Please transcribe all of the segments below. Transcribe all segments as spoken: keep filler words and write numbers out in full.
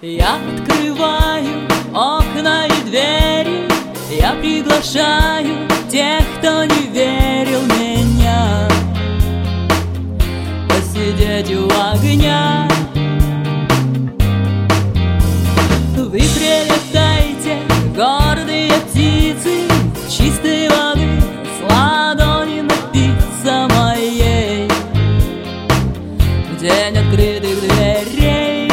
Я открываю окна и двери, я приглашаю тех, кто не верил в меня, посидеть у огня. Вы прилетаете, гордые птицы, чистой воды с ладони напиться моей, в день открытых дверей.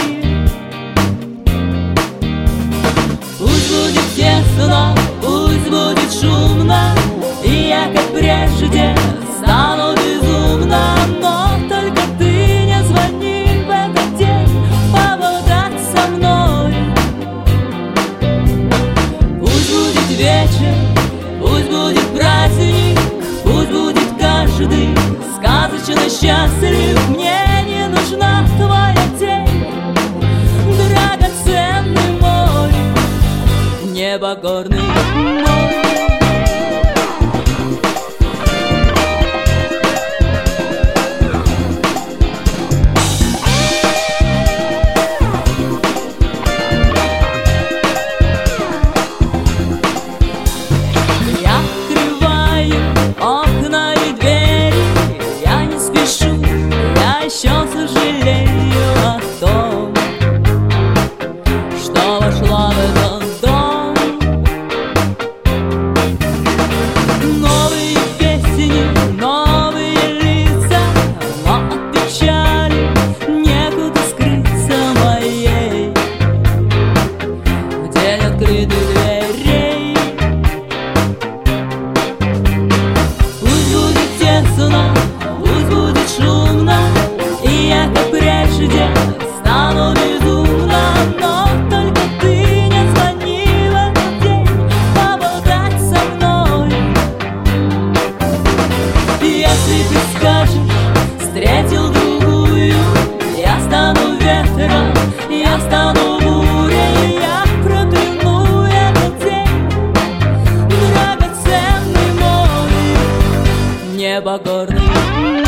Пусть будет тесно, пусть будет шумно, и я, как прежде, стану безумно. Но только ты не звони в этот день поболтать со мной. Пусть будет вечер, пусть будет праздник, пусть будет каждый сказочно счастлив. Мне не нужна твоя тень, драгоценный мой, непокорный мой. Окна и двери, я не спешу, я еще сожалею о том, что вошла в этот дом. Новые песни, новые лица, но от печали некуда скрыться моей, в день открытых дверей. Пусть будет шумно, и я, как прежде, стану безумно. Но только ты не звони в этот день поболтать со мной. Если ты скажешь, встретил другую, я стану ветром, я стану бурей, я прокляну этот день, драгоценный мой, непокорный.